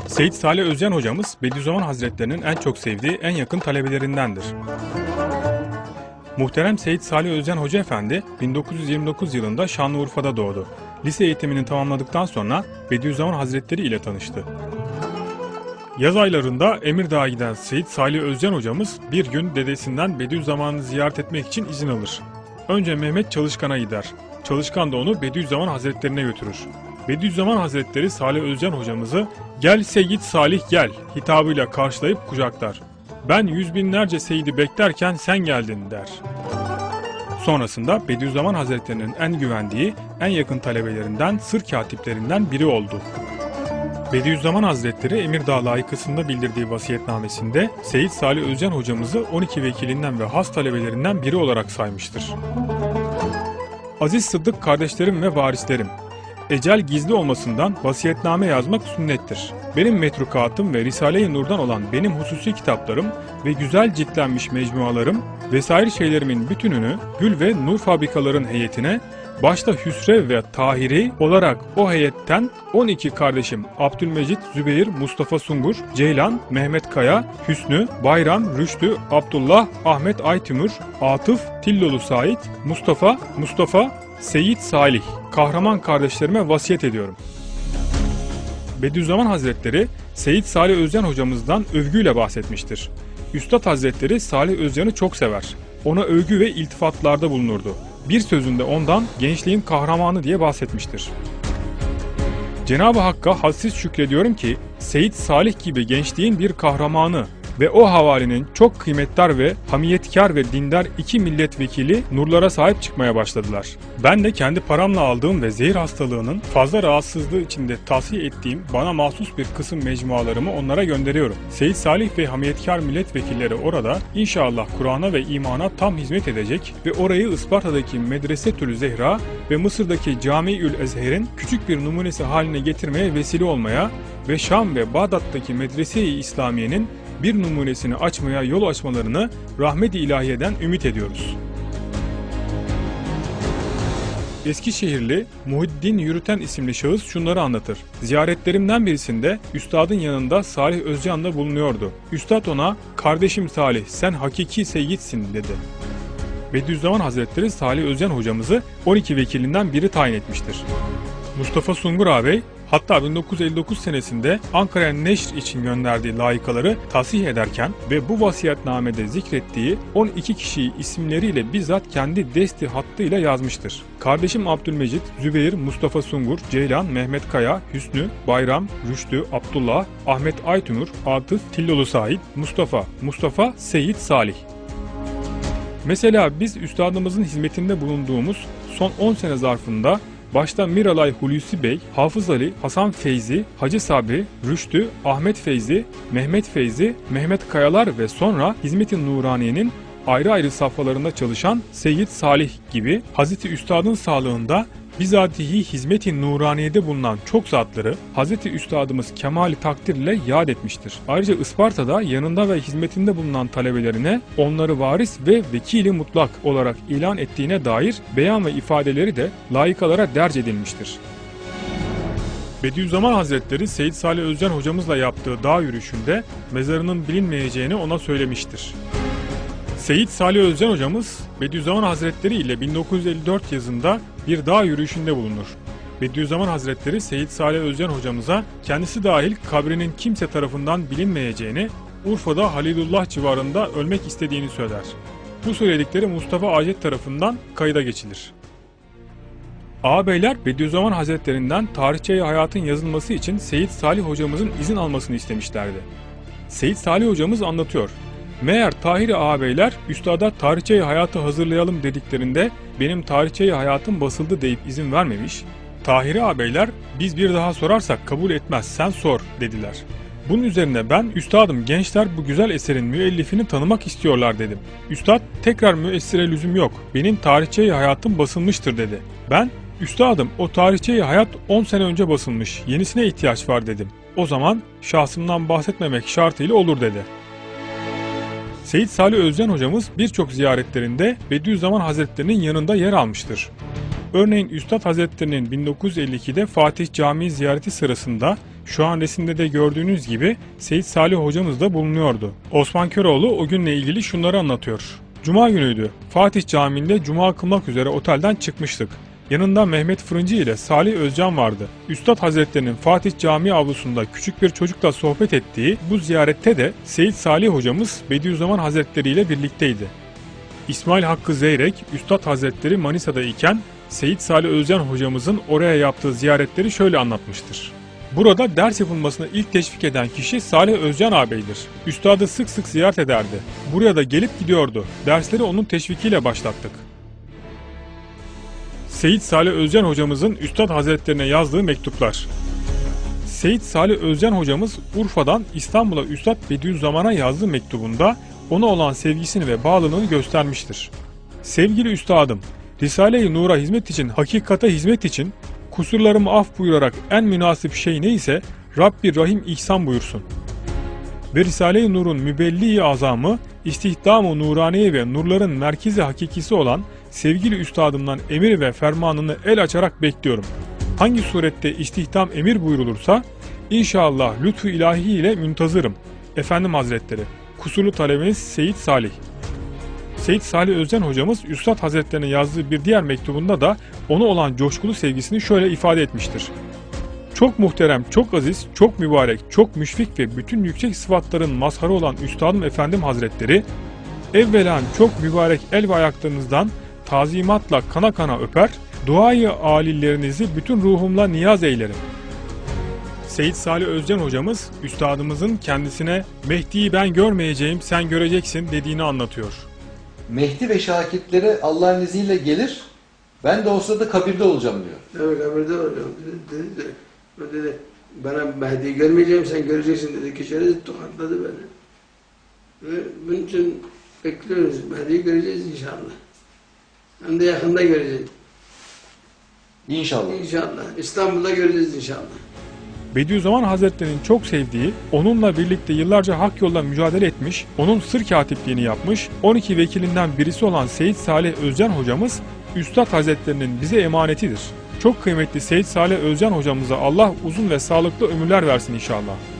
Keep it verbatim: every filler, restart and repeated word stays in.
Seyit Salih Özcan hocamız Bediüzzaman Hazretlerinin en çok sevdiği, en yakın talebelerindendir. Muhterem Seyit Salih Özcan Hoca Efendi bin dokuz yüz yirmi dokuz yılında Şanlıurfa'da doğdu. Lise eğitimini tamamladıktan sonra Bediüzzaman Hazretleri ile tanıştı. Yaz aylarında Emirdağ'a giden Seyit Salih Özcan hocamız bir gün dedesinden Bediüzzaman'ı ziyaret etmek için izin alır. Önce Mehmet Çalışkan'a gider. Çalışkan da onu Bediüzzaman Hazretlerine götürür. Bediüzzaman Hazretleri Salih Özcan hocamızı "Gel Seyyid Salih gel" hitabıyla karşılayıp kucaklar. "Ben yüz binlerce Seyyid'i beklerken sen geldin" der. Sonrasında Bediüzzaman Hazretlerinin en güvendiği, en yakın talebelerinden, sır katiplerinden biri oldu. Bediüzzaman Hazretleri Emirdağ layıkısında bildirdiği vasiyetnamesinde Seyit Salih Özcan hocamızı on iki vekilinden ve has talebelerinden biri olarak saymıştır. Aziz Sıddık kardeşlerim ve varislerim, ecel gizli olmasından vasiyetname yazmak sünnettir. Benim metrukatım ve Risale-i Nur'dan olan benim hususi kitaplarım ve güzel ciltlenmiş mecmualarım vesaire şeylerimin bütününü Gül ve Nur fabrikaların heyetine, başta Hüsrev ve Tahiri olarak o heyetten on iki kardeşim Abdülmecit, Zübeyir, Mustafa Sungur, Ceylan, Mehmet Kaya, Hüsnü, Bayram, Rüştü, Abdullah, Ahmet Aytümür, Atıf, Tillolu Said, Mustafa, Mustafa, Seyit Salih, kahraman kardeşlerime vasiyet ediyorum. Bediüzzaman Hazretleri Seyit Salih Özcan hocamızdan övgüyle bahsetmiştir. Üstad Hazretleri Salih Özcan'ı çok sever. Ona övgü ve iltifatlarda bulunurdu. Bir sözünde ondan gençliğin kahramanı diye bahsetmiştir. Cenab-ı Hakk'a hadsiz şükrediyorum ki Seyit Salih gibi gençliğin bir kahramanı ve o havalinin çok kıymetdar ve hamiyetkar ve dindar iki milletvekili nurlara sahip çıkmaya başladılar. Ben de kendi paramla aldığım ve zehir hastalığının fazla rahatsızlığı içinde tavsiye ettiğim bana mahsus bir kısım mecmualarımı onlara gönderiyorum. Seyit Salih ve hamiyetkar milletvekilleri orada inşallah Kur'an'a ve imana tam hizmet edecek ve orayı Isparta'daki Medresetül Zehra ve Mısır'daki Camiül Ezher'in küçük bir numunesi haline getirmeye vesile olmaya ve Şam ve Bağdat'taki Medrese-i İslamiye'nin bir numunesini açmaya yol açmalarını rahmet-i ilahiyeden ümit ediyoruz. Eskişehirli Muhiddin Yürüten isimli şahıs şunları anlatır. Ziyaretlerimden birisinde üstadın yanında Salih Özcan'la bulunuyordu. Üstad ona "Kardeşim Salih, sen hakiki seyyidsin" dedi. Bediüzzaman Hazretleri Salih Özcan hocamızı on iki vekilinden biri tayin etmiştir. Mustafa Sungur ağabey, hatta bin dokuz yüz elli dokuz senesinde Ankara'ya neşr için gönderdiği layıkaları tasih ederken ve bu vasiyetnamede zikrettiği on iki kişiyi isimleriyle bizzat kendi desti hattıyla yazmıştır. Kardeşim Abdülmecit, Zübeyir, Mustafa Sungur, Ceylan, Mehmet Kaya, Hüsnü, Bayram, Rüştü, Abdullah, Ahmet Aytümür, Atıf, Tillolu Said, Mustafa, Mustafa, Seyit Salih. Mesela biz üstadımızın hizmetinde bulunduğumuz son on sene zarfında başta Miralay Hulusi Bey, Hafız Ali, Hasan Feyzi, Hacı Sabri, Rüştü, Ahmet Feyzi, Mehmet Feyzi, Mehmet Kayalar ve sonra Hizmet-i Nuraniye'nin ayrı ayrı safhalarında çalışan Seyyid Salih gibi Hazreti Üstad'ın sağlığında bizatihi Hizmet-i Nuraniye'de bulunan çok zatları Hazreti Üstadımız kemali takdirle yad etmiştir. Ayrıca Isparta'da yanında ve hizmetinde bulunan talebelerine onları varis ve vekili mutlak olarak ilan ettiğine dair beyan ve ifadeleri de layıkalara derc edilmiştir. Bediüzzaman Hazretleri Seyit Salih Özcan hocamızla yaptığı dağ yürüyüşünde mezarının bilinmeyeceğini ona söylemiştir. Seyit Salih Özcan hocamız Bediüzzaman Hazretleri ile bin dokuz yüz elli dört yazında bir dağ yürüyüşünde bulunur. Bediüzzaman Hazretleri Seyit Salih Özcan hocamıza kendisi dahil kabrinin kimse tarafından bilinmeyeceğini, Urfa'da Halilullah civarında ölmek istediğini söyler. Bu söyledikleri Mustafa Acet tarafından kayıda geçilir. Ağabeyler Bediüzzaman Hazretlerinden tarihçe hayatın yazılması için Seyit Salih hocamızın izin almasını istemişlerdi. Seyit Salih hocamız anlatıyor. Meğer Tahiri ağabeyler üstada tarihçe hayatı hazırlayalım dediklerinde benim tarihçe hayatım basıldı deyip izin vermemiş. Tahiri ağabeyler biz bir daha sorarsak kabul etmez, sen sor dediler. Bunun üzerine ben üstadım gençler bu güzel eserin müellifini tanımak istiyorlar dedim. Üstad tekrar müessire lüzum yok, benim tarihçe hayatım basılmıştır dedi. Ben üstadım o tarihçe hayat on sene önce basılmış, yenisine ihtiyaç var dedim. O zaman şahsımdan bahsetmemek şartıyla olur dedi. Seyit Salih Özcan hocamız birçok ziyaretlerinde Bediüzzaman Hazretleri'nin yanında yer almıştır. Örneğin Üstad Hazretleri'nin bin dokuz yüz elli ikide Fatih Camii ziyareti sırasında Şu an resimde de gördüğünüz gibi Seyit Salih hocamız da bulunuyordu. Osman Köroğlu o günle ilgili şunları anlatıyor. Cuma günüydü. Fatih Camii'nde cuma kılmak üzere otelden çıkmıştık. Yanında Mehmet Fırıncı ile Salih Özcan vardı. Üstad Hazretlerinin Fatih Camii avlusunda küçük bir çocukla sohbet ettiği bu ziyarette de Seyit Salih hocamız Bediüzzaman Hazretleri ile birlikteydi. İsmail Hakkı Zeyrek, Üstad Hazretleri Manisa'da iken Seyit Salih Özcan hocamızın oraya yaptığı ziyaretleri şöyle anlatmıştır. Burada ders yapılmasına ilk teşvik eden kişi Salih Özcan ağabeydir. Üstadı sık sık ziyaret ederdi. Buraya da gelip gidiyordu. Dersleri onun teşvikiyle başlattık. Seyit Salih Özcan hocamızın Üstad Hazretlerine yazdığı mektuplar. Seyit Salih Özcan hocamız Urfa'dan İstanbul'a Üstad Bediüzzaman'a yazdığı mektubunda ona olan sevgisini ve bağlılığını göstermiştir. Sevgili üstadım, Risale-i Nur'a hizmet için, hakikate hizmet için kusurlarımı af buyurarak en münasip şey neyse Rabbi Rahim ihsan buyursun. Ve Risale-i Nur'un mübelli-i azamı, istihdam-ı nuraniye ve nurların merkezi hakikisi olan sevgili üstadımdan emir ve fermanını el açarak bekliyorum. Hangi surette istihdam emir buyurulursa inşallah lütfu ilahi ile müntazırım. Efendim Hazretleri, kusurlu talebiniz Seyit Salih. Seyit Salih Özcan hocamız Üstad Hazretlerine yazdığı bir diğer mektubunda da ona olan coşkulu sevgisini şöyle ifade etmiştir. Çok muhterem, çok aziz, çok mübarek, çok müşfik ve bütün yüksek sıfatların mazharı olan Üstadım Efendim Hazretleri, evvelan çok mübarek el ve ayaklarınızdan tazimatla kana kana öper, duayı alillerinizi bütün ruhumla niyaz eylerim. Seyit Salih Özcan hocamız, üstadımızın kendisine Mehdi'yi ben görmeyeceğim, sen göreceksin dediğini anlatıyor. Mehdi ve şakirtleri Allah'ın izniyle gelir, ben de o sırada kabirde olacağım diyor. Evet, kabirde olacağım dedi. dedi, dedi, dedi bana Mehdi'yi görmeyeceğim, sen göreceksin dedi. Keçeri tokatladı beni. Ve bunun için bekliyoruz. Mehdi'yi göreceğiz inşallah. Hem de yakında göreceğiz. İnşallah. İnşallah. İstanbul'da göreceğiz inşallah. Bediüzzaman Hazretleri'nin çok sevdiği, onunla birlikte yıllarca hak yolda mücadele etmiş, onun sır katipliğini yapmış, on iki vekilinden birisi olan Seyit Salih Özcan hocamız, Üstad Hazretleri'nin bize emanetidir. Çok kıymetli Seyit Salih Özcan hocamıza Allah uzun ve sağlıklı ömürler versin inşallah.